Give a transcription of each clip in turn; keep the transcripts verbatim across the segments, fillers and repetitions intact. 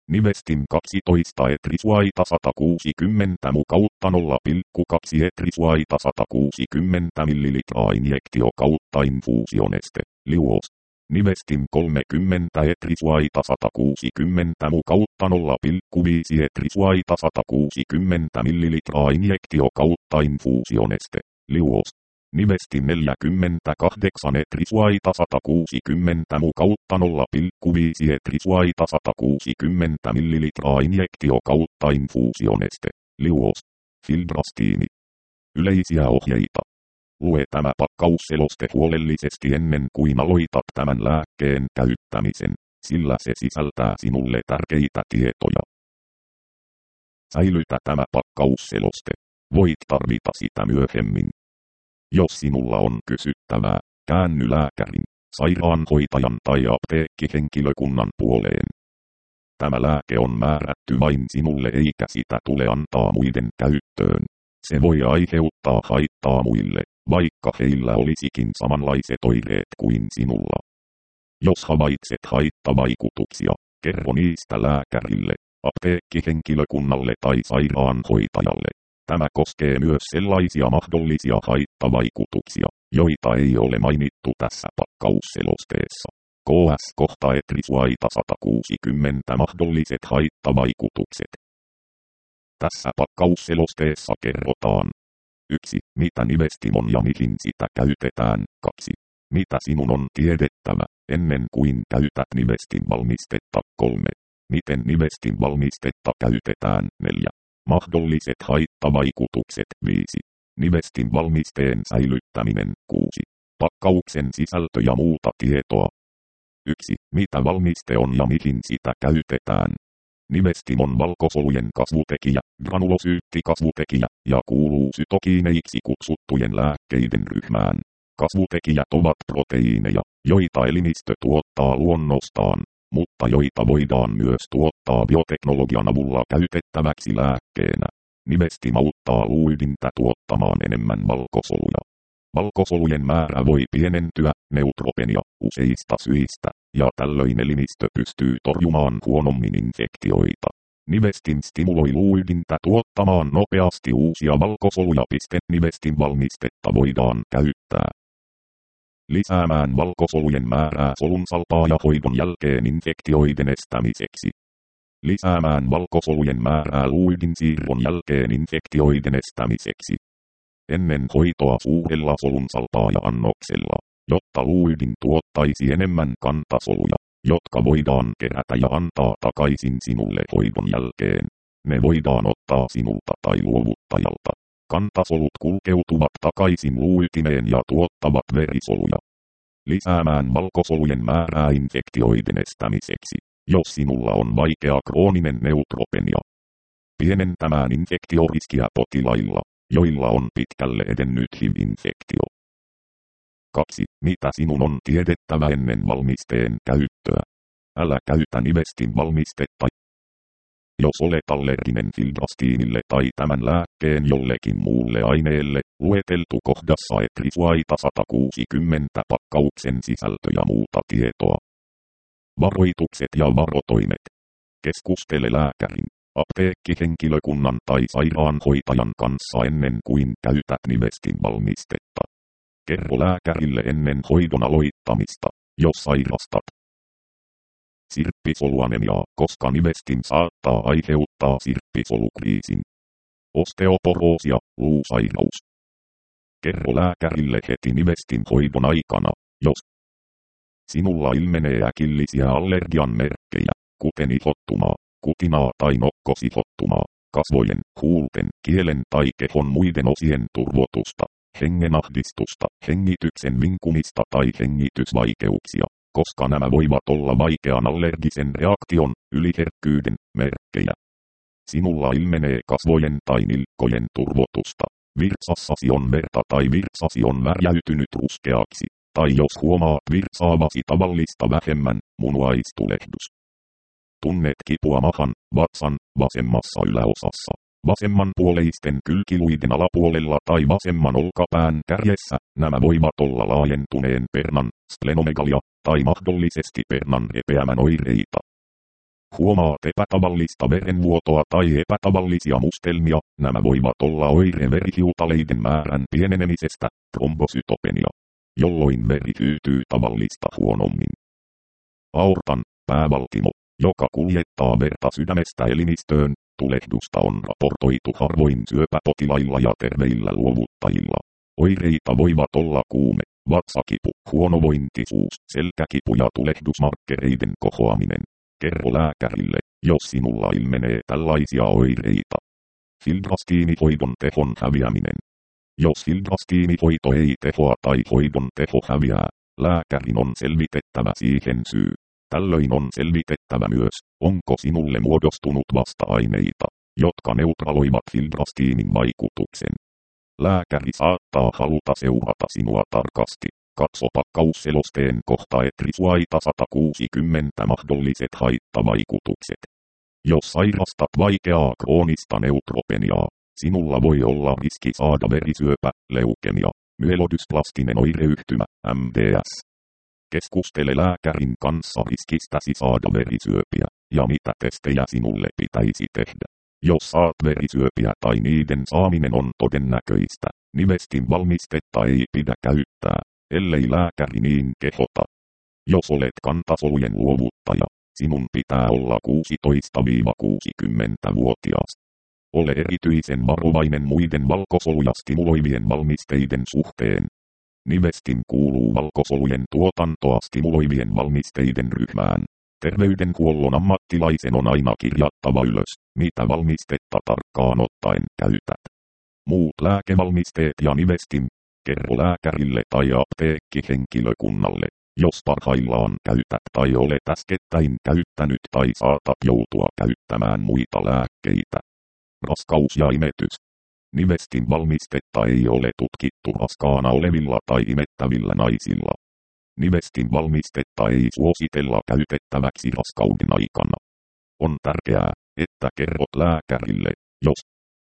Nivestin kaksitoista etrisuaita sata kuusikymmentä mu kautta nolla pilkku kaksi etrisuaita sata kuusikymmentä millilitraa injektio kautta infuusioneste, liuos. Nivestin kolmekymmentä etrisuaita sata kuusikymmentä mu kautta nolla pilkku viisi etrisuaita sata kuusikymmentä millilitraa injektio kautta infuusioneste, liuos. Nivestin neljäkymmentäkahdeksan etrisuaita sata kuusikymmentä mu kautta nolla pilkku viisi etrisuaita sata kuusikymmentä millilitraa injektio kautta infuusioneste, liuos. Fildrastiini. Yleisiä ohjeita. Lue tämä pakkausseloste huolellisesti ennen kuin aloitat tämän lääkkeen käyttämisen, sillä se sisältää sinulle tärkeitä tietoja. Säilytä tämä pakkausseloste. Voit tarvita sitä myöhemmin. Jos sinulla on kysyttävää, käänny lääkärin, sairaanhoitajan tai apteekkihenkilökunnan puoleen. Tämä lääke on määrätty vain sinulle eikä sitä tule antaa muiden käyttöön. Se voi aiheuttaa haittaa muille, vaikka heillä olisikin samanlaiset oireet kuin sinulla. Jos havaitset haittavaikutuksia, kerro niistä lääkärille, apteekkihenkilökunnalle tai sairaanhoitajalle. Tämä koskee myös sellaisia mahdollisia haittavaikutuksia, joita ei ole mainittu tässä pakkausselosteessa. K S kohta etrisuaita sata kuusikymmentä mahdolliset haittavaikutukset. Tässä pakkausselosteessa kerrotaan. yksi. Mitä nivestin on ja mihin sitä käytetään. kaksi. Mitä sinun on tiedettävä, ennen kuin käytät nivestin valmistetta. kolme. Miten nivestin valmistetta käytetään. neljä. Mahdolliset haittavaikutukset. viisi. Nivestin valmisteen säilyttäminen. kuusi. Pakkauksen sisältö ja muuta tietoa. yksi. Mitä valmiste on ja mihin sitä käytetään. Nivestin on valkosolujen kasvutekijä, granulosyyttikasvutekijä ja kuuluu sytokiineiksi kutsuttujen lääkkeiden ryhmään. Kasvutekijät ovat proteiineja, joita elimistö tuottaa luonnostaan, mutta joita voidaan myös tuottaa bioteknologian avulla käytettäväksi lääkkeenä. Nivestin auttaa luuydintä tuottamaan enemmän valkosoluja. Valkosolujen määrä voi pienentyä, neutropenia, useista syistä, ja tällöin elimistö pystyy torjumaan huonommin infektioita. Nivestin stimuloi luuydintä tuottamaan nopeasti uusia valkosoluja. Nivestin valmistetta voidaan käyttää lisäämään valkosolujen määrää solunsalpaajahoidon jälkeen infektioiden estämiseksi. Lisäämään valkosolujen määrää luuydin siirron jälkeen infektioiden estämiseksi. Ennen hoitoa suurella solunsalpaaja-annoksella, jotta luuydin tuottaisi enemmän kantasoluja, jotka voidaan kerätä ja antaa takaisin sinulle hoidon jälkeen. Ne voidaan ottaa sinulta tai luovuttajalta. Kantasolut kulkeutuvat takaisin luuytimeen ja tuottavat verisoluja. Lisäämään valkosolujen määrää infektioiden estämiseksi, jos sinulla on vaikea krooninen neutropenia. Pienentämään infektioriskiä potilailla, joilla on pitkälle edennyt H I V-infektio. kaksi. Mitä sinun on tiedettävä ennen valmisteen käyttöä? Älä käytä nivestin valmistetta, jos olet allerginen fildrastiinille tai tämän lääkkeen jollekin muulle aineelle, lueteltu kohdassa etrisuaita sata kuusikymmentä pakkauksen sisältö ja muuta tietoa. Varoitukset ja varotoimet. Keskustele lääkärin, apteekkihenkilökunnan tai sairaanhoitajan kanssa ennen kuin käytät nivestin valmistetta. Kerro lääkärille ennen hoidon aloittamista, jos sairastat sirppisoluanemiaa, koska nivestin saattaa aiheuttaa sirppisolukriisin. Osteoporoosia, luusairaus. Kerro lääkärille heti nivestin hoidon aikana, jos sinulla ilmenee äkillisiä allergian merkkejä, kuten ihottumaa, kutinaa tai nokkosihottumaa, kasvojen, huulten, kielen tai kehon muiden osien turvotusta, hengenahdistusta, hengityksen vinkumista tai hengitysvaikeuksia, koska nämä voivat olla vaikean allergisen reaktion, yliherkkyyden, merkkejä. Sinulla ilmenee kasvojen tai nilkkojen turvotusta. Virtsassasi on verta tai virtsasi on värjäytynyt ruskeaksi, tai jos huomaat virtsaavasi tavallista vähemmän, munuaistulehdus. Tunnet kipua mahan, vatsan, vasemmassa yläosassa, vasemmanpuoleisten kylkiluiden alapuolella tai vasemman olkapään kärjessä, nämä voivat olla laajentuneen pernan, splenomegalia, tai mahdollisesti pernan epeämän oireita. Huomaat epätavallista verenvuotoa tai epätavallisia mustelmia, nämä voivat olla oire verihiutaleiden määrän pienenemisestä, trombosytopenia, jolloin veri hyytyy tavallista huonommin. Aortan, päävaltimo, joka kuljettaa verta sydämestä elimistöön, tulehdusta on raportoitu harvoin syöpäpotilailla ja terveillä luovuttajilla. Oireita voivat olla kuume, vatsakipu, huonovointisuus, selkäkipu ja tulehdusmarkkereiden kohoaminen. Kerro lääkärille, jos sinulla ilmenee tällaisia oireita. Fildrastiinihoidon tehon häviäminen. Jos fildrastiinihoito ei tehoa tai hoidon teho häviää, lääkärin on selvitettävä siihen syy. Tällöin on selvitettävä myös, onko sinulle muodostunut vasta-aineita, jotka neutraloivat fildrastiinin vaikutuksen. Lääkäri saattaa haluta seurata sinua tarkasti. Katso pakkausselosteen kohta etrisuaita sata kuusikymmentä mahdolliset haittavaikutukset. Jos sairastat vaikeaa kroonista neutropeniaa, sinulla voi olla riski saada verisyöpä, leukemia, myelodysplasttinen oireyhtymä, M D S. Keskustele lääkärin kanssa riskistäsi saada verisyöpiä, ja mitä testejä sinulle pitäisi tehdä. Jos saat verisyöpiä tai niiden saaminen on todennäköistä, nivestin valmistetta ei pidä käyttää, ellei lääkäri niin kehota. Jos olet kantasolujen luovuttaja, sinun pitää olla kuusitoista–kuusikymmentävuotias. Ole erityisen varovainen muiden valkosoluja stimuloivien valmisteiden suhteen. Nivestin kuuluu valkosolujen tuotantoa stimuloivien valmisteiden ryhmään. Terveydenhuollon ammattilaisen on aina kirjattava ylös, mitä valmistetta tarkkaan ottaen käytät. Muut lääkevalmisteet ja nivestin. Kerro lääkärille tai apteekkihenkilökunnalle, jos parhaillaan käytät tai olet äskettäin käyttänyt tai saatat joutua käyttämään muita lääkkeitä. Raskaus ja imetys. Nivestin valmistetta ei ole tutkittu raskaana olevilla tai imettävillä naisilla. Nivestin valmistetta ei suositella käytettäväksi raskauden aikana. On tärkeää, että kerrot lääkärille, jos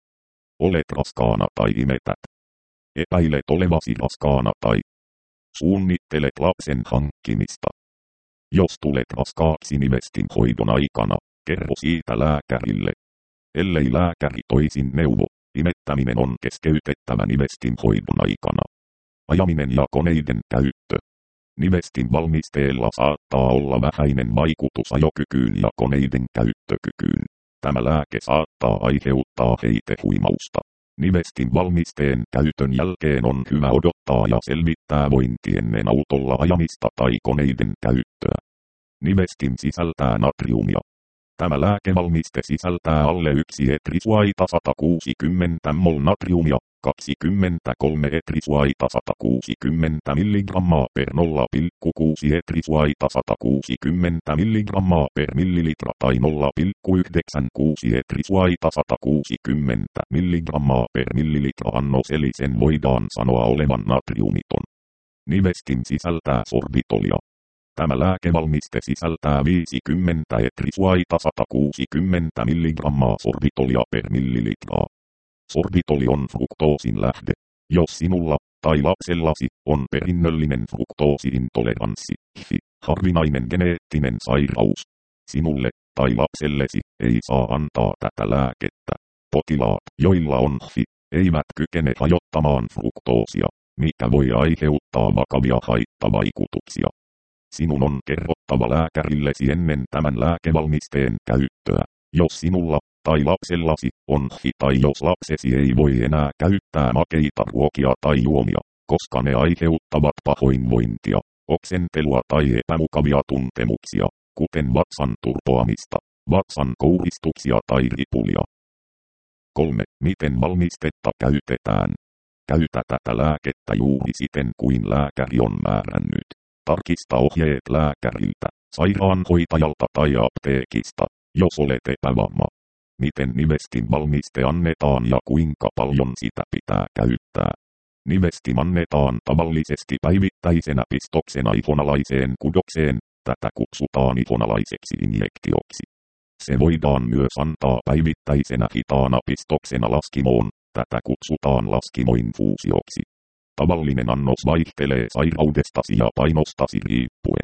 olet raskaana tai imetät. Epäilet olevasi raskaana tai suunnittelet lapsen hankkimista. Jos tulet raskaaksi nivestin hoidon aikana, kerro siitä lääkärille. Ellei lääkäri toisin neuvo, imettäminen on keskeytettävä nivestin hoidon aikana. Ajaminen ja koneiden käyttö. Nivestin valmisteella saattaa olla vähäinen vaikutus ajokykyyn ja koneiden käyttökykyyn. Tämä lääke saattaa aiheuttaa heitehuimausta. Nivestin valmisteen käytön jälkeen on hyvä odottaa ja selvittää vointi ennen autolla ajamista tai koneiden käyttöä. Nivestin sisältää natriumia. Tämä lääkevalmiste sisältää alle yksi etrisuaita sata kuusikymmentä mol natriumia, kaksikymmentäkolme etrisuaita sata kuusikymmentä milligrammaa per nolla pilkku kuusi etrisuaita sata kuusikymmentä milligrammaa per millilitra tai nolla pilkku yhdeksänkymmentäkuusi etrisuaita sata kuusikymmentä milligrammaa per millilitra annos eli sen voidaan sanoa olevan natriumiton. Nivestin sisältää sorbitolia. Tämä lääkevalmiste sisältää viisikymmentä etrisuaita sata kuusikymmentä milligrammaa sorbitolia per millilitraa. Sorbitoli on fruktoosin lähde. Jos sinulla tai lapsellasi on perinnöllinen fruktoosiintoleranssi, harvinainen geneettinen sairaus, sinulle tai lapsellesi ei saa antaa tätä lääkettä. Potilaat, joilla on H I, eivät kykene hajottamaan fruktoosia, mikä voi aiheuttaa vakavia haittavaikutuksia. Sinun on kerrottava lääkärillesi ennen tämän lääkevalmisteen käyttöä, jos sinulla tai lapsellasi on H I tai jos lapsesi ei voi enää käyttää makeita ruokia tai juomia, koska ne aiheuttavat pahoinvointia, oksentelua tai epämukavia tuntemuksia, kuten vatsan turpoamista, vatsan kouristuksia tai ripulia. kolme. Miten valmistetta käytetään? Käytä tätä lääkettä juuri siten kuin lääkäri on määrännyt. Tarkista ohjeet lääkäriltä, sairaanhoitajalta tai apteekista, jos olet epävarma. Miten nivestin valmiste annetaan ja kuinka paljon sitä pitää käyttää. Nivestin annetaan tavallisesti päivittäisenä pistoksena ihonalaiseen kudokseen, tätä kutsutaan ihonalaiseksi injektioksi. Se voidaan myös antaa päivittäisenä hitaana pistoksena laskimoon, tätä kutsutaan laskimoinfuusioksi. Tavallinen annos vaihtelee sairaudestasi ja painostasi riippuen.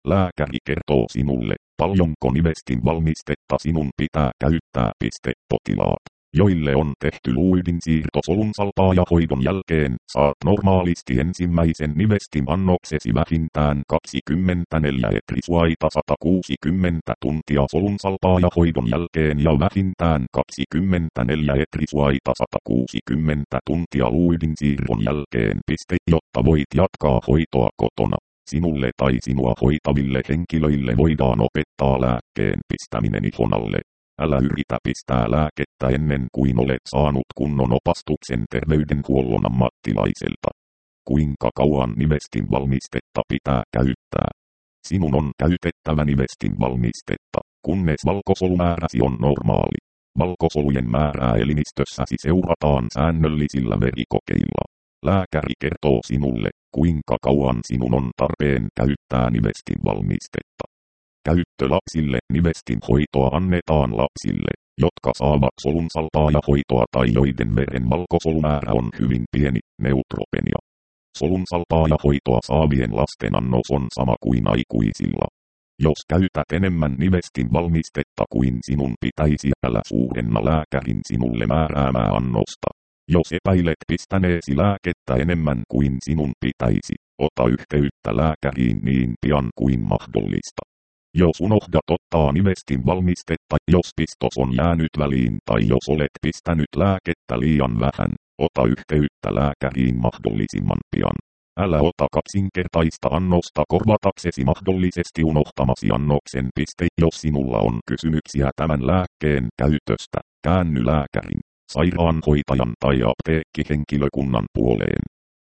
Lääkäri kertoo sinulle, paljonko nivestin valmistetta sinun pitää käyttää. Potilaat, joille on tehty luuydinsiirto solunsalpaajahoidon jälkeen, saat normaalisti ensimmäisen nivestin annoksesi vähintään kaksikymmentäneljä etrisuaita sata kuusikymmentä tuntia solunsalpaajahoidon jälkeen ja vähintään kaksikymmentäneljä etrisuaita sata kuusikymmentä tuntia luuydinsiirron jälkeen. Jotta voit jatkaa hoitoa kotona. Sinulle tai sinua hoitaville henkilöille voidaan opettaa lääkkeen pistäminen ihon alle. Älä yritä pistää lääkettä ennen kuin olet saanut kunnon opastuksen terveydenhuollon ammattilaiselta. Kuinka kauan nivestin valmistetta pitää käyttää? Sinun on käytettävä nivestin valmistetta, kunnes valkosolumääräsi on normaali. Valkosolujen määrää elimistössäsi seurataan säännöllisillä verikokeilla. Lääkäri kertoo sinulle, kuinka kauan sinun on tarpeen käyttää nivestin valmistetta. Käyttö lapsille. Nivestin hoitoa annetaan lapsille, jotka saavat solunsalpaajahoitoa tai joiden veren valkosolumäärä on hyvin pieni, neutropenia. Solunsalpaajahoitoa saavien lasten annos on sama kuin aikuisilla. Jos käytät enemmän nivestin valmistetta kuin sinun pitäisi, älä suurenna lääkärin sinulle määräämää annosta. Jos epäilet pistäneesi lääkettä enemmän kuin sinun pitäisi, ota yhteyttä lääkäriin niin pian kuin mahdollista. Jos unohdat ottaa nivestin valmistetta, jos pistos on jäänyt väliin tai jos olet pistänyt lääkettä liian vähän, ota yhteyttä lääkäriin mahdollisimman pian. Älä ota kaksinkertaista annosta korvataksesi mahdollisesti unohtamasi annoksen. Jos sinulla on kysymyksiä tämän lääkkeen käytöstä, käänny lääkärin, sairaanhoitajan tai apteekkihenkilökunnan puoleen.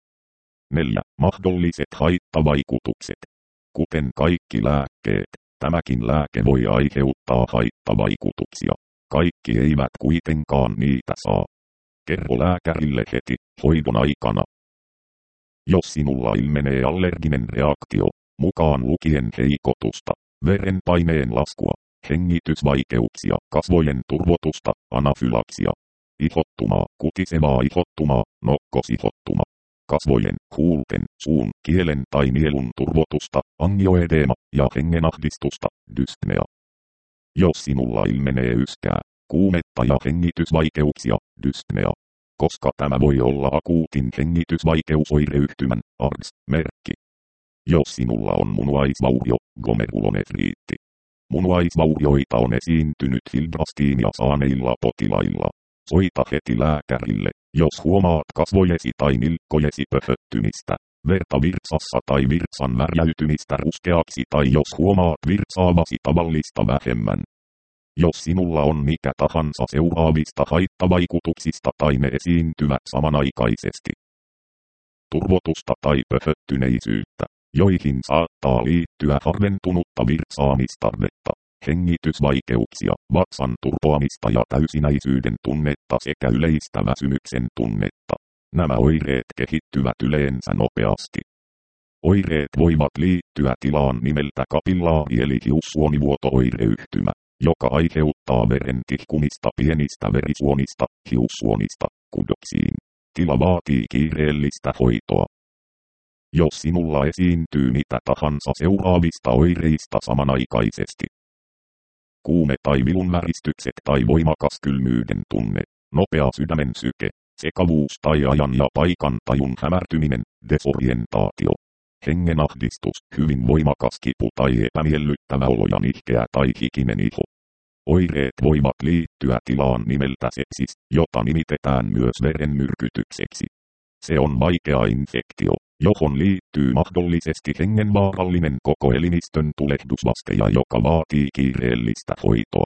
neljä. Mahdolliset haittavaikutukset. Kuten kaikki lääkkeet, tämäkin lääke voi aiheuttaa haittavaikutuksia. Kaikki eivät kuitenkaan niitä saa. Kerro lääkärille heti, hoidon aikana. Jos sinulla ilmenee allerginen reaktio, mukaan lukien heikotusta, verenpaineen laskua, hengitysvaikeuksia, kasvojen turvotusta, anafylaksia, ihottumaa, kutisevaa ihottumaa, nokkosihottumaa, kasvojen, huulten, suun, kielen tai nielun turvotusta, angioedeema ja hengenahdistusta, dyspnea. Jos sinulla ilmenee yskää, kuumetta ja hengitysvaikeuksia, dyspnea. Koska tämä voi olla akuutin hengitysvaikeusoireyhtymän, A R D S-merkki. Jos sinulla on munuaisvaurio, glomerulonefriitti. Munuaisvaurioita on esiintynyt fildrastiinia saaneilla potilailla. Soita heti lääkärille, jos huomaat kasvojesi tai nilkkojesi pöhöttymistä, verta virtsassa tai virtsan värjäytymistä ruskeaksi tai jos huomaat virtsaavasi tavallista vähemmän. Jos sinulla on mikä tahansa seuraavista haittavaikutuksista tai ne esiintyvät samanaikaisesti. Turvotusta tai pöhöttyneisyyttä, joihin saattaa liittyä harventunutta virtsaamistarvetta, hengitysvaikeuksia, vatsan turpoamista ja täysinäisyyden tunnetta sekä yleistä väsymyksen tunnetta. Nämä oireet kehittyvät yleensä nopeasti. Oireet voivat liittyä tilaan nimeltä kapillaari eli hiussuonivuoto-oireyhtymä, joka aiheuttaa veren tihkumista pienistä verisuonista, hiussuonista, kudoksiin. Tila vaatii kiireellistä hoitoa. Jos sinulla esiintyy mitä tahansa seuraavista oireista samanaikaisesti. Kuume tai vilunväristykset tai voimakas kylmyyden tunne, nopea sydämen syke, sekavuus tai ajan ja paikan tajun hämärtyminen, desorientaatio. Hengenahdistus, hyvin voimakas kipu tai epämiellyttävä olo ja nihkeä tai hikinen iho. Oireet voivat liittyä tilaan nimeltä sepsis, jota nimitetään myös verenmyrkytykseksi. Se on vaikea infektio, johon liittyy mahdollisesti hengenvaarallinen koko elimistön tulehdusvaste ja joka vaatii kiireellistä hoitoa.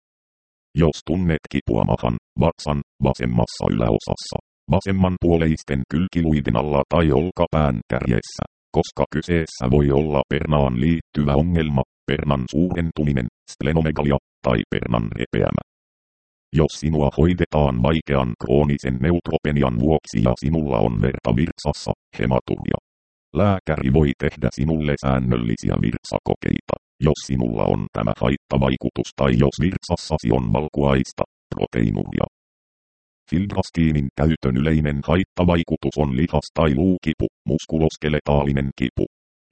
Jos tunnet kipua mahan, vatsan, vasemmassa yläosassa, vasemmanpuoleisten kylkiluiden alla tai olkapään kärjessä, koska kyseessä voi olla pernaan liittyvä ongelma, pernan suurentuminen, splenomegalia tai pernan repeämä. Jos sinua hoidetaan vaikean kroonisen neutropenian vuoksi ja sinulla on verta virtsassa, hematuria. Lääkäri voi tehdä sinulle säännöllisiä virtsakokeita, jos sinulla on tämä haittavaikutus tai jos virtsassasi on valkuaista, proteiinuria. Fildrastiinin käytön yleinen haittavaikutus on lihas- tai luukipu, muskuloskeletaalinen kipu.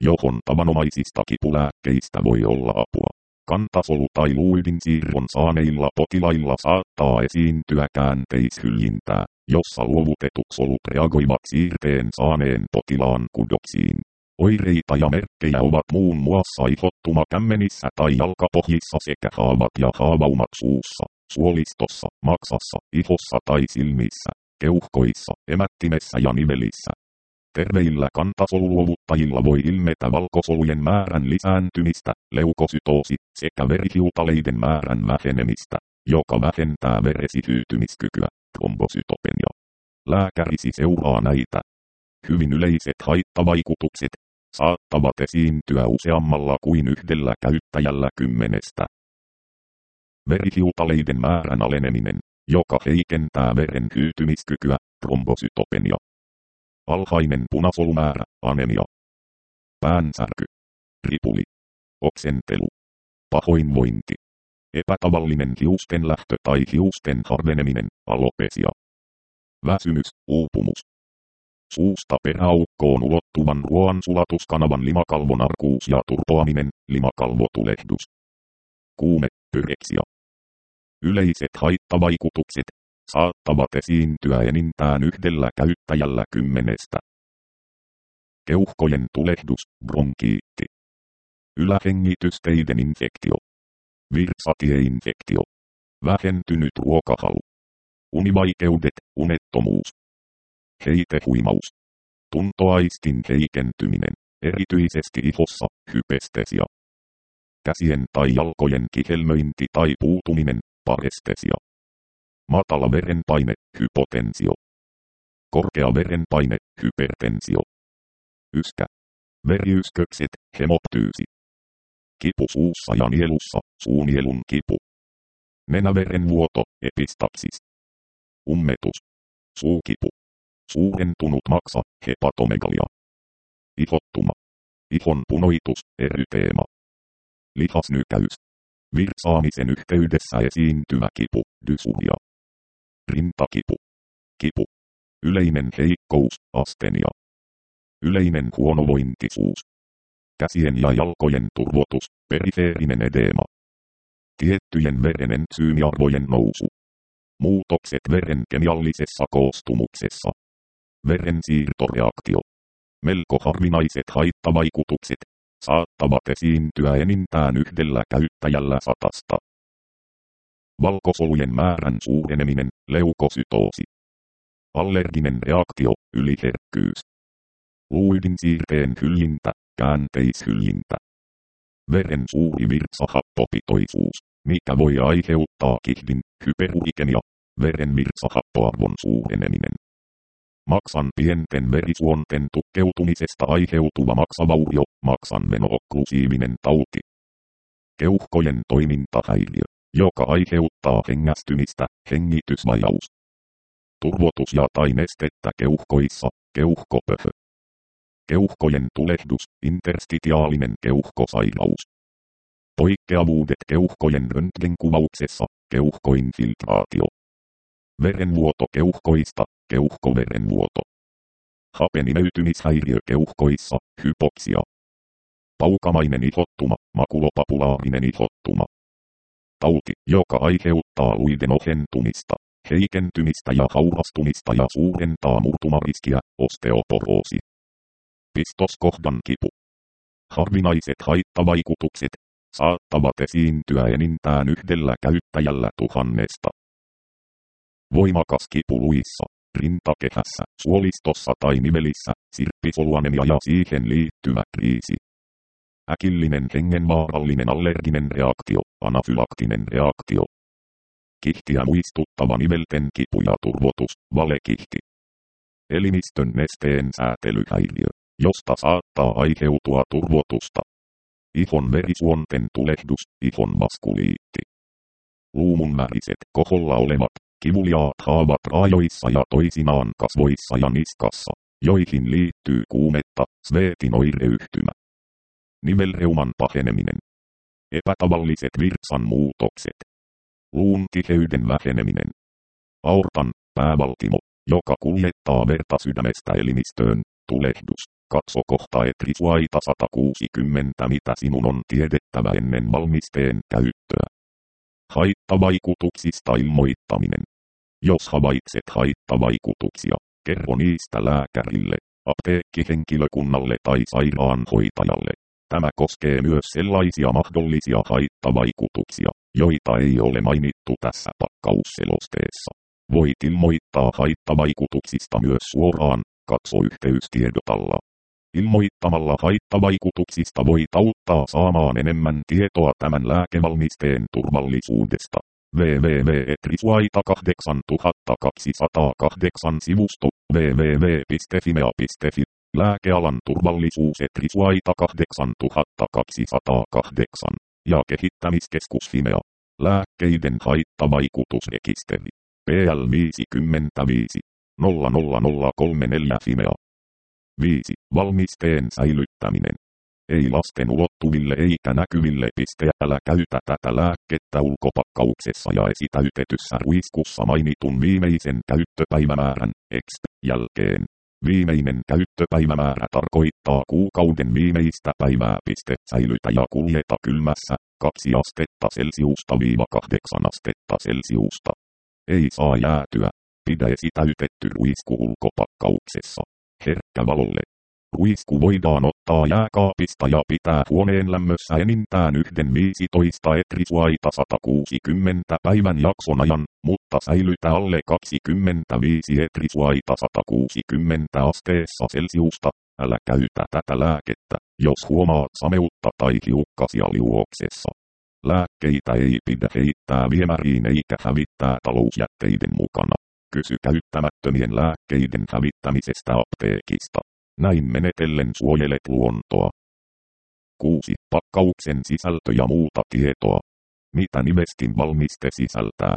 johon tavanomaisista kipulääkkeistä voi olla apua. Kantasolu- tai luuydinsiirron saaneilla potilailla saattaa esiintyä käänteishyljintää, jossa luovutetut solut reagoivat siirteen saaneen potilaan kudoksiin. Oireita ja merkkejä ovat muun muassa ihottuma kämmenissä tai jalkapohjissa sekä haavat ja haavaumat suussa, suolistossa, maksassa, ihossa tai silmissä, keuhkoissa, emättimessä ja nivelissä. Terveillä kantasoluluovuttajilla voi ilmetä valkosolujen määrän lisääntymistä, leukosytoosi, sekä verihiutaleiden määrän vähenemistä, joka vähentää veresihyytymiskykyä, trombosytopenia. Lääkärisi seuraa näitä. Hyvin yleiset haittavaikutukset saattavat esiintyä useammalla kuin yhdellä käyttäjällä kymmenestä. Verihiutaleiden määrän aleneminen, joka heikentää veren hyytymiskykyä, trombosytopenia. Alhainen punasolumäärä, anemia. Päänsärky. Ripuli. Oksentelu. Pahoinvointi. Epätavallinen hiusten lähtö tai hiusten harveneminen, alopesia. Väsymys, uupumus. Suusta peräaukkoon ulottuvan ruoansulatuskanavan limakalvon arkuus ja turpoaminen, limakalvotulehdus. Kuume, pyreksia. Yleiset haittavaikutukset saattavat esiintyä enintään yhdellä käyttäjällä kymmenestä. Keuhkojen tulehdus, bronkiitti. Ylähengitysteiden infektio. Virsatieinfektio. Vähentynyt ruokahalu. Univaikeudet, unettomuus. Heitehuimaus. Tuntoaistin heikentyminen, erityisesti ihossa, hypestesia. Käsien tai jalkojen kihelmöinti tai puutuminen, parestesia. Matala verenpaine, hypotensio. Korkea verenpaine, hypertensio. Yskä. Veriyskökset, hemoptyysi. Kipu suussa ja nielussa, suunielun kipu. Nenäverenvuoto, epistapsis. Ummetus. Suukipu. Suurentunut maksa, hepatomegalia. Ihottuma. Ihon punoitus, eryteema. Lihasnykäys. Virtsaamisen yhteydessä esiintyvä kipu, dysuria. Rintakipu. Kipu. Yleinen heikkous, astenia. Yleinen huonovointisuus. Käsien ja jalkojen turvotus, perifeerinen edeema. Tiettyjen veren entsyymiarvojen nousu. Muutokset veren kemiallisessa koostumuksessa. Verensiirtoreaktio. Melko harvinaiset haittavaikutukset saattavat esiintyä enintään yhdellä käyttäjällä satasta. Valkosolujen määrän suureneminen, leukosytoosi. Allerginen reaktio, yliherkkyys. Luuydinsiirteen hyljintä, käänteishyljintä. Veren suuri virtsahappopitoisuus, mikä voi aiheuttaa kihdin, hyperurikemia, veren virtsahappoarvon suureneminen. Maksan pienten verisuonten tukkeutumisesta aiheutuva maksavaurio, maksan veno-okklusiivinen tauti. Keuhkojen toimintahäiriö, joka aiheuttaa hengästymistä, hengitysvajaus. Turvotus ja tai nestettä keuhkoissa, keuhkopöhö. Keuhkojen tulehdus, interstitiaalinen keuhkosairaus. Poikkeavuudet keuhkojen röntgenkuvauksessa, keuhkoinfiltraatio. Verenvuoto keuhkoista, keuhkoverenvuoto. Hapenimeytymishäiriö keuhkoissa, hypoksia. Paukamainen ihottuma, makulopapulaarinen ihottuma. Tauti, joka aiheuttaa luiden ohentumista, heikentymistä ja haurastumista ja suurentaa murtumariskiä, osteoporoosi. Pistoskohdan kipu. Harvinaiset haittavaikutukset saattavat esiintyä enintään yhdellä käyttäjällä tuhannesta. Voimakas kipu luissa, rintakehässä, suolistossa tai nivelissä, sirppisoluanemia ja siihen liittyvä kriisi. Äkillinen hengenvaarallinen allerginen reaktio, anafylaktinen reaktio. Kihtiä muistuttava nivelten kipu ja turvotus, valekihti. Elimistön nesteen säätelyhäiriö, josta saattaa aiheutua turvotusta. Ihon verisuonten tulehdus, ihon vaskuliitti. Luumunväriset koholla olevat, kivuliaat haavat raajoissa ja toisinaan kasvoissa ja niskassa, joihin liittyy kuumetta, sveetin oireyhtymä. Nivelreuman paheneminen. Epätavalliset virtsan muutokset. Luun tiheyden väheneminen. Aortan, päävaltimo, joka kuljettaa verta sydämestä elimistöön, tulehdus. Katso kohta etrisuaita sata kuusikymmentä. Mitä sinun on tiedettävä ennen valmisteen käyttöä? Haittavaikutuksista ilmoittaminen. Jos havaitset haittavaikutuksia, kerro niistä lääkärille, apteekkihenkilökunnalle tai sairaanhoitajalle. Tämä koskee myös sellaisia mahdollisia haittavaikutuksia, joita ei ole mainittu tässä pakkausselosteessa. Voit ilmoittaa haittavaikutuksista myös suoraan, katso yhteystiedot alla. Ilmoittamalla haittavaikutuksista voit auttaa saamaan enemmän tietoa tämän lääkevalmisteen turvallisuudesta. www piste etrisuaita kahdeksantuhattakaksisataakahdeksan sivusto www piste fimea piste fi Lääkealan turvallisuus Etrisuaita kahdeksantuhattakaksisataakahdeksan ja kehittämiskeskus Fimea. Lääkkeiden haittavaikutusrekisteri. P L viisikymmentäviisi nolla nolla nolla kolmekymmentäneljä Fimea. viisi. Valmisteen säilyttäminen. Ei lasten ulottuville eikä näkyville piste. Älä käytä tätä lääkettä ulkopakkauksessa ja esitäytetyssä ruiskussa mainitun viimeisen käyttöpäivämäärän X jälkeen. Viimeinen käyttöpäivämäärä tarkoittaa kuukauden viimeistä päivää. Piste. Säilytä ja kuljeta kylmässä, kaksi astetta Celsiusta viiva kahdeksan astetta Celsiusta. Ei saa jäätyä. Pidä esitäytetty ruisku ulkopakkauksessa. Herkkä valolle. Ruisku voidaan ottaa jääkaapista ja pitää huoneen lämmössä enintään yhden viisitoista etrisuaita sata kuusikymmentä päivän jakson ajan, mutta säilytä alle kaksikymmentäviisi etrisuaita sata kuusikymmentä asteessa Celsiusta. Älä käytä tätä lääkettä, jos huomaat sameutta tai hiukkasia liuoksessa. Lääkkeitä ei pidä heittää viemäriin eikä hävittää talousjätteiden mukana. Kysy käyttämättömien lääkkeiden hävittämisestä apteekista. Näin menetellen suojelet luontoa. kuusi. Pakkauksen sisältö ja muuta tietoa. Mitä nimestin valmiste sisältää?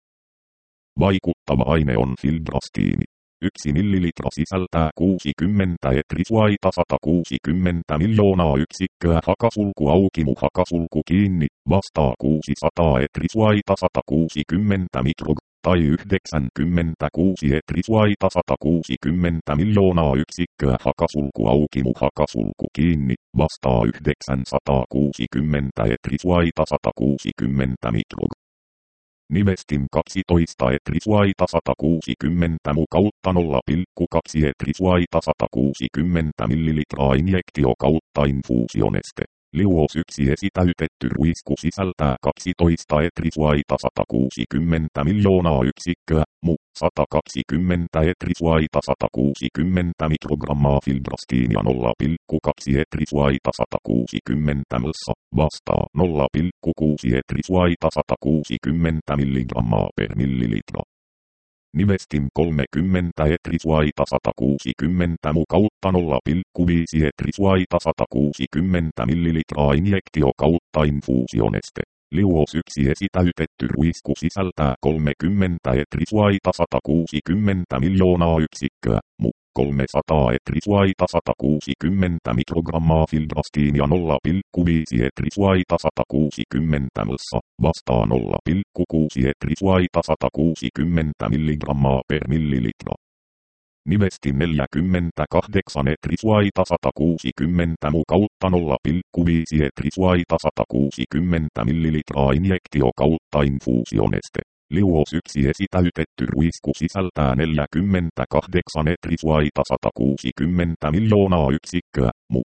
Vaikuttava aine on fildrastiini. Yksi millilitra sisältää kuusikymmentä etrisuaita sata kuusikymmentä miljoonaa yksikköä hakasulku auki mu hakasulku kiinni, vastaa kuusisataa etrisuaita sata kuusikymmentä mikrogrammaa tai yhdeksänkymmentäkuusi etrisuaita sata kuusikymmentä miljoonaa yksikköä hakasulku auki mu hakasulku kiinni, vastaa yhdeksänsataakuusikymmentä etrisuaita sata kuusikymmentä mikrogrammaa. Nimestin kaksitoista etrisuaita sata kuusikymmentä mu kautta nolla pilkku kaksi etrisuaita sata kuusikymmentä millilitraa injektio kautta infuusioneste. Liuos yksi esitäytetty ruisku sisältää kaksitoista etrisuaita sata kuusikymmentä miljoonaa yksikköä, mu sata kaksikymmentä etrisuaita sata kuusikymmentä mikrogrammaa fildrastiinia nolla pilkku kaksi etrisuaita sata kuusikymmentä ml, vastaa nolla pilkku kuusi etrisuaita sata kuusikymmentä milligrammaa per millilitra. Nimestin kolmekymmentä etrisuaita sata kuusikymmentä mu kautta nolla pilkku viisi etrisuaita sata kuusikymmentä millilitraa injektio kautta infuusioneste. Liuos yksi esitäytetty ruisku sisältää kolmekymmentä etrisuaita sata kuusikymmentä miljoonaa yksikköä, mu kolmesataa etrisuaita sata kuusikymmentä mikrogrammaa fildrastiinia nolla pilkku viisi etrisuaita sata kuusikymmentä ml, vastaa nolla pilkku kuusi etrisuaita sata kuusikymmentä milligrammaa per millilitra. Nimestin neljäkymmentäkahdeksan etrisuaita sata kuusikymmentä mu kautta nolla pilkku viisi etrisuaita sata kuusikymmentä millilitraa injektio kautta infuusioneste. Liuos yksi esitäytetty ruisku sisältää neljäkymmentäkahdeksan etrisuaita sata kuusikymmentä miljoonaa yksikköä, mu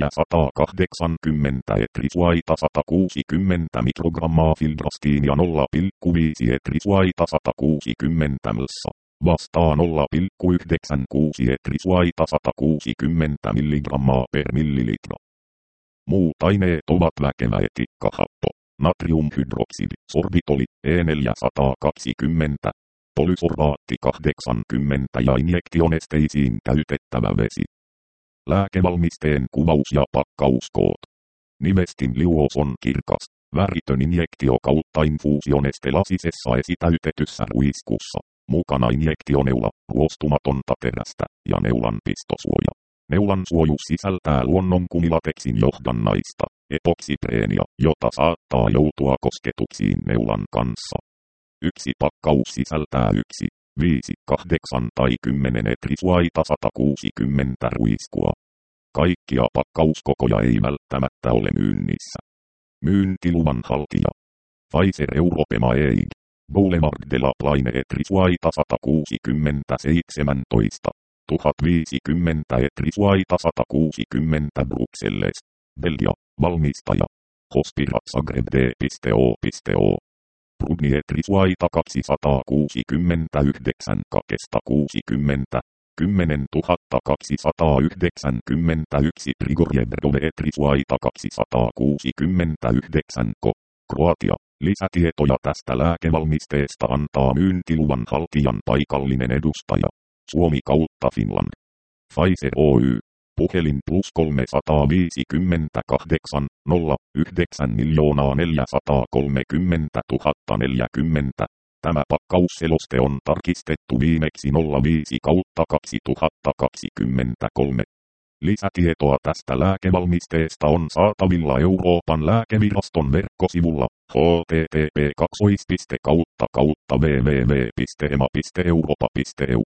neljäsataakahdeksankymmentä etrisuaita sata kuusikymmentä mikrogrammaa fildrastiinia nolla pilkku viisi etrisuaita sata kuusikymmentä ml, vastaa nolla pilkku yhdeksänkymmentäkuusi etrisuaita sata kuusikymmentä milligrammaa per millilitra. Muut aineet ovat väkevä etikkahappo, natriumhydroksidi, sorbitoli, E neljäsataakaksikymmentä, polysorbaatti kahdeksankymmentä ja injektionesteisiin käytettävä vesi. Lääkevalmisteen kuvaus ja pakkauskoot. Nimestin liuos on kirkas, väritön injektio kautta infuusioneste lasisessa esitäytetyssä ruiskussa. Mukana injektioneula, ruostumatonta terästä ja neulan pistosuoja. Neulan suojus sisältää luonnonkumilateksin johdannaista, epoksipreenia, jota saattaa joutua kosketuksiin neulan kanssa. Yksi pakkaus sisältää yksi, viisi, kahdeksan tai kymmenen etrisuaita sata kuusikymmentä ruiskua. Kaikkia pakkauskokoja ei välttämättä ole myynnissä. Myyntiluvan haltija. Pfizer Europe Maeg. Boulevard de la Plaine Etrisuaita sata kuusikymmentäseitsemän tuhat viisikymmentä Etrisuaita sata kuusikymmentä Bruxelles, Belgia, valmistaja. Hospira Zagreb D.O.O. Prudni Etrisuaita kaksisataakuusikymmentäyhdeksän kaksisataakuusikymmentä, kymmenentuhatta kaksisataayhdeksänkymmentäyksi Prigorjevdove Etrisuaita kaksisataakuusikymmentäyhdeksän Ko, Kroatia. Lisätietoja tästä lääkevalmisteesta antaa myyntiluvan haltijan paikallinen edustaja. Suomi kautta Finland. Pfizer Oy. Puhelin plus kolmesataaviisikymmentäkahdeksan nolla yhdeksän neljäsataakolmekymmentätuhatta neljäkymmentä. Tämä pakkausseloste on tarkistettu viimeksi nolla viisi kautta kaksituhattakaksikymmentäkolme. Lisätietoa tästä lääkevalmisteesta on saatavilla Euroopan lääkeviraston verkkosivulla h t t p kautta kautta w w w piste e m a piste europa piste e u.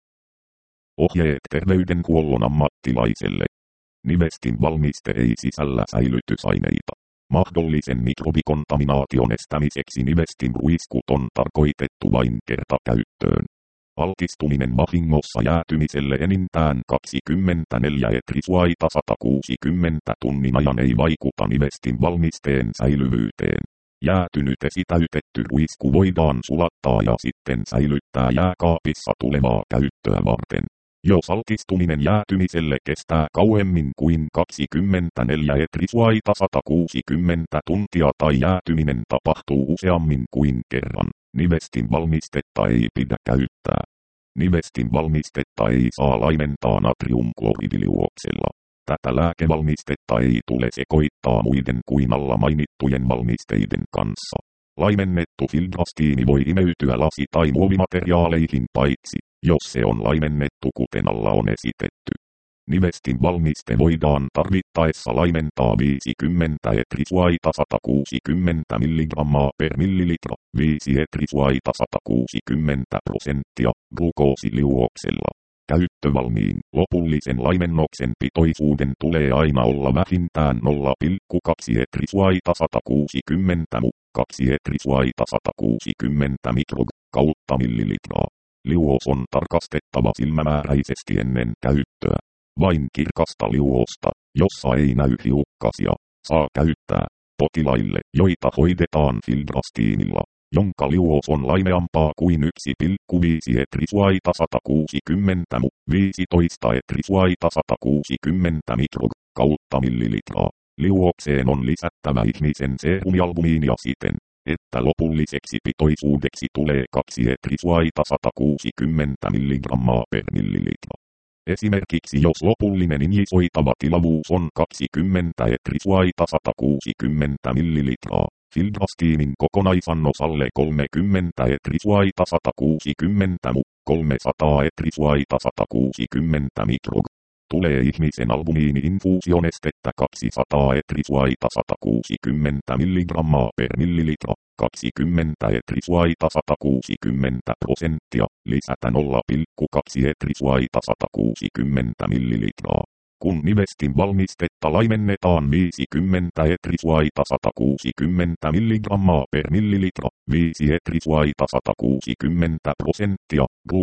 Ohjeet terveydenhuollon ammattilaiselle. Nivestin valmiste ei sisällä säilytysaineita. Mahdollisen mikrobikontaminaation estämiseksi nivestin ruiskut on tarkoitettu vain kertakäyttöön. Altistuminen vahingossa jäätymiselle enintään kaksikymmentäneljä Etrisuaita sata kuusikymmentä tunnin ajan ei vaikuta nivestin valmisteen säilyvyyteen. Jäätynyt esitäytetty ruisku voidaan sulattaa ja sitten säilyttää jääkaapissa tulevaa käyttöä varten. Jos altistuminen jäätymiselle kestää kauemmin kuin kaksikymmentäneljä Etrisuaita sata kuusikymmentä tuntia tai jäätyminen tapahtuu useammin kuin kerran, nivestin valmistetta ei pidä käyttää. Nivestin valmistetta ei saa laimentaa natriumkloridiliuoksella. Tätä lääkevalmistetta ei tule sekoittaa muiden kuin alla mainittujen valmisteiden kanssa. Laimennettu fildrastiini voi imeytyä lasi- tai muovimateriaaleihin paitsi, jos se on laimennettu kuten alla on esitetty. Nivestin valmiste voidaan tarvittaessa laimentaa viisikymmentä Etrisuaita sata kuusikymmentä milligrammaa per millilitra, viisi Etrisuaita sata kuusikymmentä prosenttia, glukoosiliuoksella. Käyttövalmiin lopullisen laimennoksen pitoisuuden tulee aina olla vähintään nolla pilkku kaksi Etrisuaita sata kuusikymmentä mu, kaksi Etrisuaita sata kuusikymmentä mikrog, kautta millilitraa. Liuos on tarkastettava silmämääräisesti ennen käyttöä. Vain kirkasta liuosta, jossa ei näy hiukkasia, saa käyttää potilaille, joita hoidetaan fildrastiinilla, jonka liuos on laimeampaa kuin yksi pilkku viisi Etrisuaita sata kuusikymmentä mu, viisitoista Etrisuaita sata kuusikymmentä mikrog, kautta millilitraa. Liuokseen on lisättävä ihmisen serumialbumiinia siten, että lopulliseksi pitoisuudeksi tulee kaksi Etrisuaita sata kuusikymmentä milligrammaa per millilitra. Esimerkiksi jos lopullinen injisoitava tilavuus on kaksikymmentä Etrisuaita sata kuusikymmentä millilitraa, fildrastiinin kokonaisannos alle kolmekymmentä Etrisuaita sata kuusikymmentä mu, kolmesataa Etrisuaita sata kuusikymmentä mikrog. Tulee ihmisen albumiini-infuusionestettä kaksisataa Etrisuaita sata kuusikymmentä milligrammaa per millilitra, kaksikymmentä Etrisuaita sata kuusikymmentä prosenttia, lisätä nolla pilkku kaksi Etrisuaita sata kuusikymmentä millilitraa. Kun nivestin valmistetta laimennetaan viisikymmentä Etrisuaita sata kuusikymmentä milligrammaa per millilitra, viisi Etrisuaita sata kuusikymmentä prosenttia,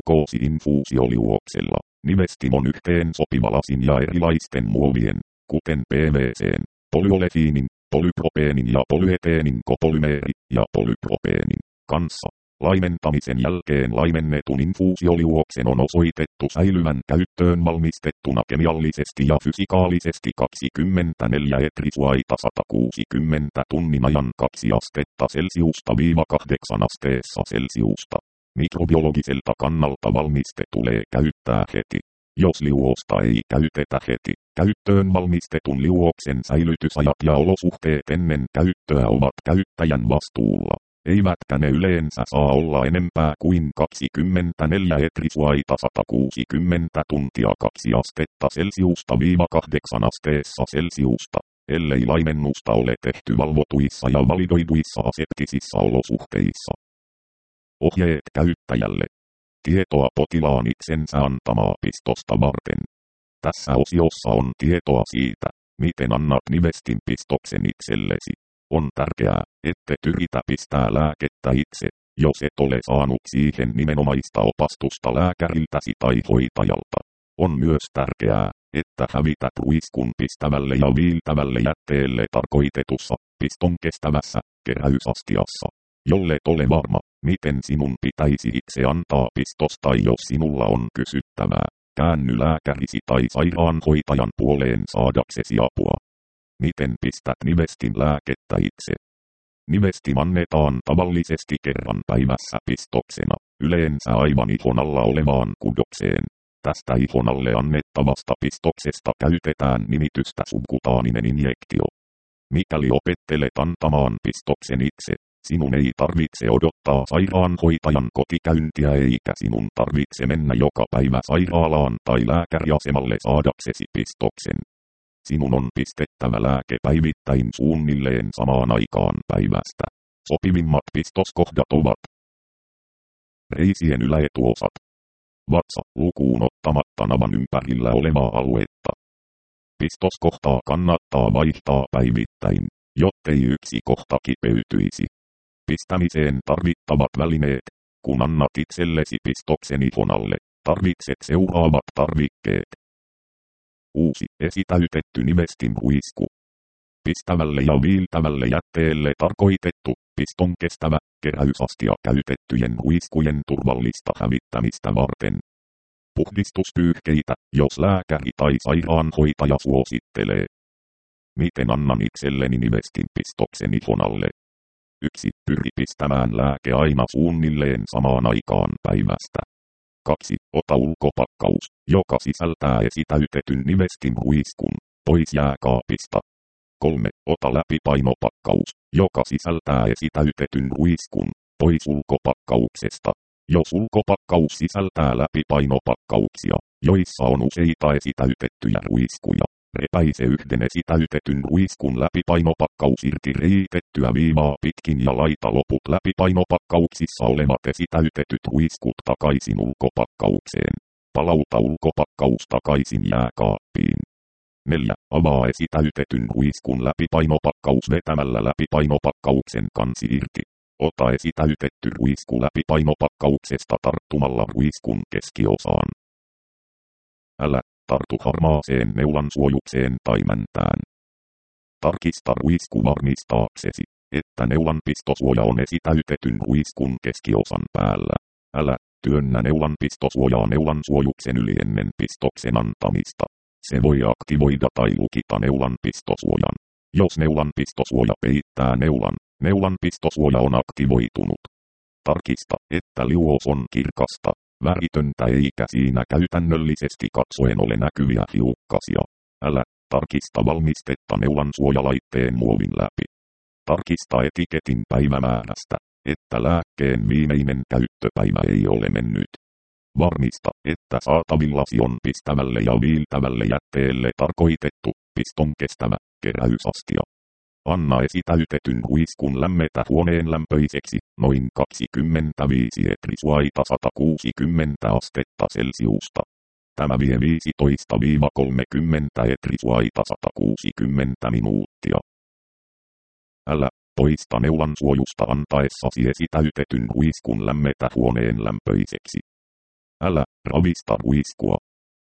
glukoosiinfuusioliuoksella. Nivestin on yhteen sopiva lasin ja erilaisten muovien, kuten P V C:n, polyolefiinin, polypropeenin ja polyeteenin kopolymeeri ja polypropeenin kanssa. Laimentamisen jälkeen laimennetun infuusioliuoksen on osoitettu säilyvän käyttöön valmistettuna kemiallisesti ja fysikaalisesti kaksikymmentäneljä Etrisuaita sata kuusikymmentä tunnin ajan kaksi astetta Celsiusta viiva kahdeksan asteessa Celsiusta. Mikrobiologiselta kannalta valmiste tulee käyttää heti. Jos liuosta ei käytetä heti, käyttöön valmistetun liuoksen säilytysajat ja olosuhteet ennen käyttöä ovat käyttäjän vastuulla. Eivätkä ne yleensä saa olla enempää kuin kaksikymmentäneljä Etrisuaita sata kuusikymmentä tuntia kaksi astetta Celsiusta viiva kahdeksan asteessa Celsiusta, ellei laimennusta ole tehty valvotuissa ja validoiduissa aseptisissa olosuhteissa. Ohjeet käyttäjälle. Tietoa potilaan itsensä antamaa pistosta varten. Tässä osiossa on tietoa siitä, miten annat nimestinpistoksen itsellesi. On tärkeää, ette yritä pistää lääkettä itse, jos et ole saanut siihen nimenomaista opastusta lääkäriltäsi tai hoitajalta. On myös tärkeää, että hävität ruiskun pistävälle ja viiltävälle jätteelle tarkoitetussa, piston kestävässä, keräysastiassa. Jollet ole varma, miten sinun pitäisi itse antaa pistos tai jos sinulla on kysyttävää, käänny lääkärisi tai sairaanhoitajan puoleen saadaksesi apua. Miten pistät nimestin lääkettä itse? Nimestin annetaan tavallisesti kerran päivässä pistoksena, yleensä aivan ihon alla olevaan kudokseen. Tästä ihon alle annettavasta pistoksesta käytetään nimitystä subkutaaninen injektio. Mikäli opettelet antamaan pistoksen itse, sinun ei tarvitse odottaa sairaanhoitajan kotikäyntiä eikä sinun tarvitse mennä joka päivä sairaalaan tai lääkäriasemalle saadaksesi pistoksen. Sinun on pistettävä lääke päivittäin suunnilleen samaan aikaan päivästä. Sopivimmat pistoskohdat ovat reisien yläetuosat. Vatsa lukuun ottamatta navan ympärillä olevaa aluetta. Pistoskohtaa kannattaa vaihtaa päivittäin, jottei yksi kohta kipeytyisi. Pistämiseen tarvittavat välineet. Kun annat itsellesi pistoksen ihon alle, tarvitset seuraavat tarvikkeet. Uusi esitäytetty nimestin ruisku. Pistävälle ja viiltävälle jätteelle tarkoitettu, piston kestävä, keräysastia käytettyjen ruiskujen turvallista hävittämistä varten. Puhdistuspyyhkeitä, jos lääkäri tai sairaanhoitaja suosittelee. Miten annan itselleni nimestin pistoksen ihon alle? yksi. Pyri pistämään lääke aina suunnilleen samaan aikaan päivästä. kaksi. Ota ulkopakkaus, joka sisältää esitäytetyn nimestin ruiskun, pois jääkaapista. kolme. Ota läpipainopakkaus, joka sisältää esitäytetyn ruiskun, pois ulkopakkauksesta. Jos ulkopakkaus sisältää läpipainopakkauksia, joissa on useita esitäytettyjä ruiskuja, repäise yhden esitäytetyn ruiskun läpipainopakkaus irti reitettyä viivaa pitkin ja laita loput läpipainopakkauksissa olevat esitäytetyt ruiskut takaisin ulkopakkaukseen. Palauta ulkopakkaus takaisin jääkaappiin. neljä. Avaa esitäytetyn ruiskun läpipainopakkaus vetämällä läpipainopakkauksen kansi irti. Ota esitäytetty ruisku läpipainopakkauksesta tarttumalla ruiskun keskiosaan. Älä tartu harmaaseen neulansuojukseen tai mäntään. Tarkista ruisku varmistaaksesi, että neulanpistosuoja on esitäytetyn ruiskun keskiosan päällä. Älä työnnä neulanpistosuojaa neulansuojuksen yli ennen pistoksen antamista. Se voi aktivoida tai lukita neulanpistosuojan. Jos neulanpistosuoja peittää neulan, neulanpistosuoja on aktivoitunut. Tarkista, että liuos on kirkasta, väritöntä eikä siinä käytännöllisesti katsoen ole näkyviä hiukkasia. Älä tarkista valmistetta neulansuojalaitteen muovin läpi. Tarkista etiketin päivämäärästä, että lääkkeen viimeinen käyttöpäivä ei ole mennyt. Varmista, että saatavillasi on pistävälle ja viiltävälle jätteelle tarkoitettu, piston kestävä, keräysastia. Anna esitäytetyn ruiskun lämmetä huoneen lämpöiseksi, noin kaksikymmentäviisi etrisuaita sata kuusikymmentä astetta celsiusta. Tämä vie viisitoista kolmekymmentä etrisuaita sata kuusikymmentä minuuttia. Älä poista neulansuojusta antaessasi esitäytetyn ruiskun lämmetä huoneen lämpöiseksi. Älä ravista ruiskua.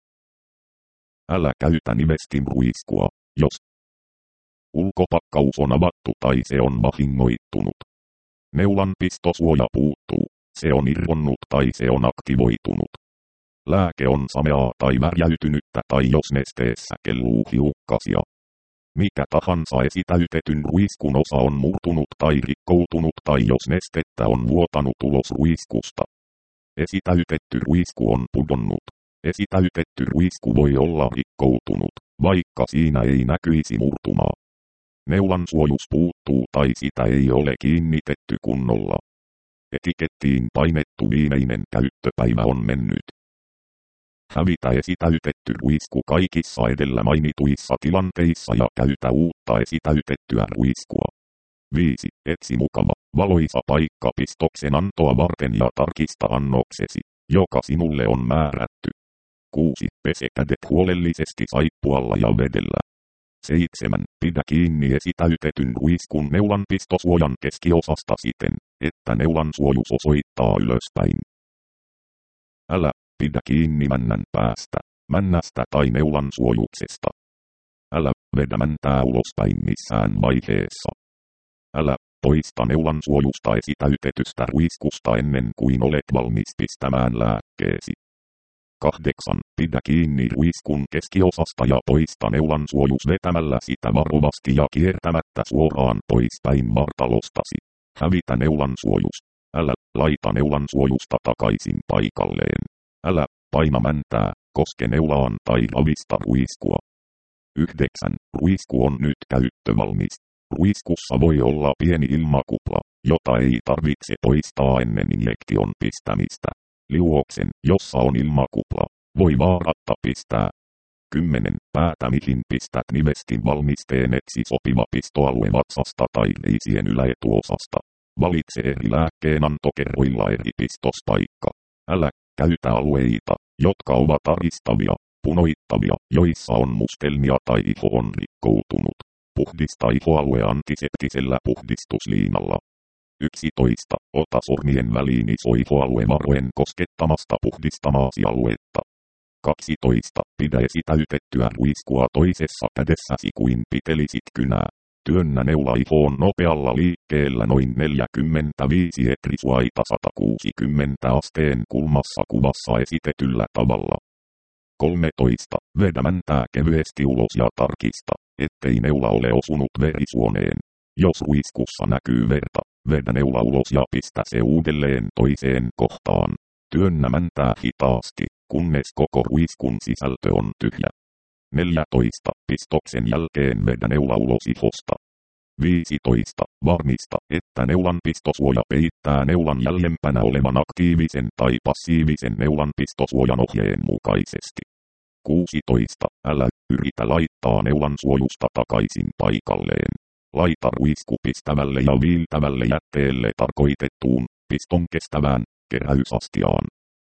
Älä käytä nimestin ruiskua, jos ulkopakkaus on avattu tai se on vahingoittunut. Neulanpistosuoja puuttuu, se on irronnut tai se on aktivoitunut. Lääke on sameaa tai värjäytynyttä tai jos nesteessä kelluu hiukkasia. Mikä tahansa esitäytetyn ruiskun osa on murtunut tai rikkoutunut tai jos nestettä on vuotanut ulos ruiskusta. Esitäytetty ruisku on pudonnut. Esitäytetty ruisku voi olla rikkoutunut, vaikka siinä ei näkyisi murtumaa. Neulansuojus puuttuu tai sitä ei ole kiinnitetty kunnolla. Etikettiin painettu viimeinen käyttöpäivä on mennyt. Hävitä esitäytetty ruisku kaikissa edellä mainituissa tilanteissa ja käytä uutta esitäytettyä ruiskua. viisi. Etsi mukava, valoisa paikka pistoksen antoa varten ja tarkista annoksesi, joka sinulle on määrätty. kuusi. Pese kädet huolellisesti saippualla ja vedellä. seitsemän. Pidä kiinni esitäytetyn ruiskun neulanpistosuojan keskiosasta siten, että neulan suojus osoittaa ylöspäin. Älä pidä kiinni männän päästä, männästä tai neulan suojuksesta. Älä vedä mäntää ulospäin missään vaiheessa. Älä poista neulan suojusta esitäytetystä ruiskusta ennen kuin olet valmis pistämään lääkkeesi. kahdeksan. Pidä kiinni ruiskun keskiosasta ja poista neulan suojus vetämällä sitä varovasti ja kiertämättä suoraan poispäin vartalostasi. Hävitä neulan suojus. Älä laita neulan suojusta takaisin paikalleen. Älä paina mäntää, koske neulaan tai ravista ruiskua. yhdeksän. Ruisku on nyt käyttövalmis. Ruiskussa voi olla pieni ilmakupla, jota ei tarvitse poistaa ennen injektion pistämistä. Liuoksen, jossa on ilmakupla, voi vaaratta pistää. kymmenen. Päätä mihin pistät nivestin valmisteen etsi sopiva pistoalue vatsasta tai reisien yläetuosasta. Valitse eri lääkkeenantokerroilla eri pistospaikka. Älä käytä alueita, jotka ovat aristavia, punoittavia, joissa on mustelmia tai iho on rikkoutunut. Puhdista ihoalue antiseptisellä puhdistusliinalla. yksitoista. Ota sormien väliin iso ihoalue varoen koskettamasta puhdistamaasi aluetta. kaksitoista. Pidä esitäytettyä ruiskua toisessa kädessäsi kuin pitelisit kynää. Työnnä neula ihoon nopealla liikkeellä noin neljäkymmentäviisi etrisuaita sata kuusikymmentä asteen kulmassa kuvassa esitetyllä tavalla. kolmetoista. Vedä mäntää kevyesti ulos ja tarkista, ettei neula ole osunut verisuoneen. Jos ruiskussa näkyy verta, vedä neula ulos ja pistä se uudelleen toiseen kohtaan. Työnnä mäntää hitaasti, kunnes koko ruiskun sisältö on tyhjä. neljätoista. Pistoksen jälkeen vedä neula ulos ihosta. viisitoista. Varmista, että neulan pistosuoja peittää neulan jäljempänä olevan aktiivisen tai passiivisen neulan pistosuojan ohjeen mukaisesti. kuusitoista. Älä yritä laittaa neulan suojusta takaisin paikalleen. Laita ruisku pistävälle ja viiltävälle jätteelle tarkoitettuun, piston kestävään, keräysastiaan.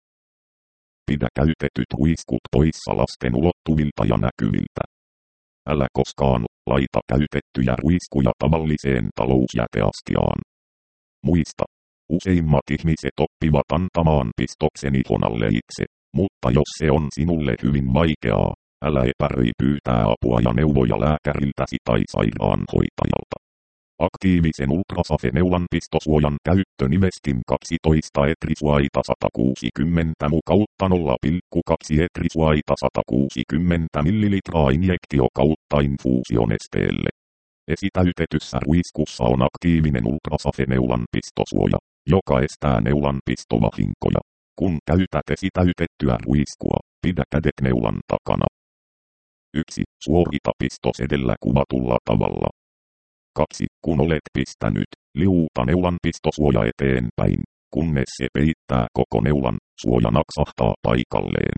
Pidä käytetyt ruiskut poissa lasten ulottuvilta ja näkyviltä. Älä koskaan laita käytettyjä ruiskuja tavalliseen talousjäteastiaan. Muista, useimmat ihmiset oppivat antamaan pistoksen ihon alle itse, mutta jos se on sinulle hyvin vaikeaa, älä epäröi pyytää apua ja neuvoja lääkäriltäsi tai sairaanhoitajalta. Aktiivisen ultrasafeneulan pistosuojan käyttö nivestin kaksitoista etrisuaita sata kuusikymmentä mu kautta nolla pilkku kaksi etrisuaita sata kuusikymmentä millilitraa injektio kautta infuusionesteelle. Esitäytetyssä ruiskussa on aktiivinen ultrasafeneulan pistosuoja, joka estää neulan pistovahinkoja. Kun käytät esitäytettyä ruiskua, pidä kädet neulan takana. yksi. Suorita pistos edellä kuvatulla tavalla. kaksi. Kun olet pistänyt, liuuta neulan pistosuoja eteenpäin, kunnes se peittää koko neulan, suoja naksahtaa paikalleen.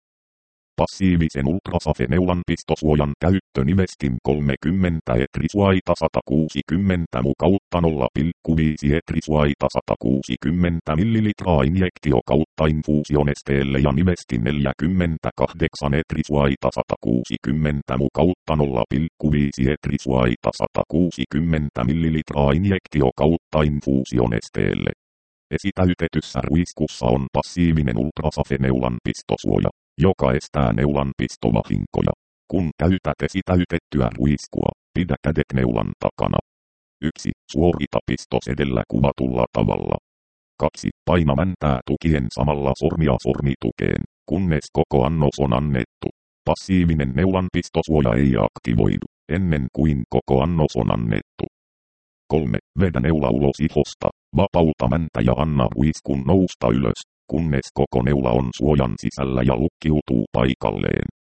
Passiivisen ultrasafeneulan pistosuojan käyttö nivestin kolmekymmentä etrisuaita sata kuusikymmentä mu kautta nolla pilkku viisi etrisuaita sata kuusikymmentä millilitraa injektio kautta infuusionesteelle ja nivestin neljäkymmentäkahdeksan etrisuaita sata kuusikymmentä mu kautta nolla pilkku viisi etrisuaita sata kuusikymmentä millilitraa injektio kautta infuusionesteelle. Esitäytetyssä ruiskussa on passiivinen ultrasafeneulan pistosuoja, joka estää neulan pistovahinkoja. Kun käytät esitäytettyä ruiskua, pidä kädet neulan takana. yksi. Suorita pistos edellä kuvatulla tavalla. kaksi. Paina mäntää tukien samalla sormia sormitukeen, kunnes koko annos on annettu. Passiivinen neulan pistosuoja ei aktivoidu, ennen kuin koko annos on annettu. kolme. Vedä neula ulos ihosta, vapauta mäntä ja anna ruiskun nousta ylös, kunnes koko neula on suojan sisällä ja lukkiutuu paikalleen.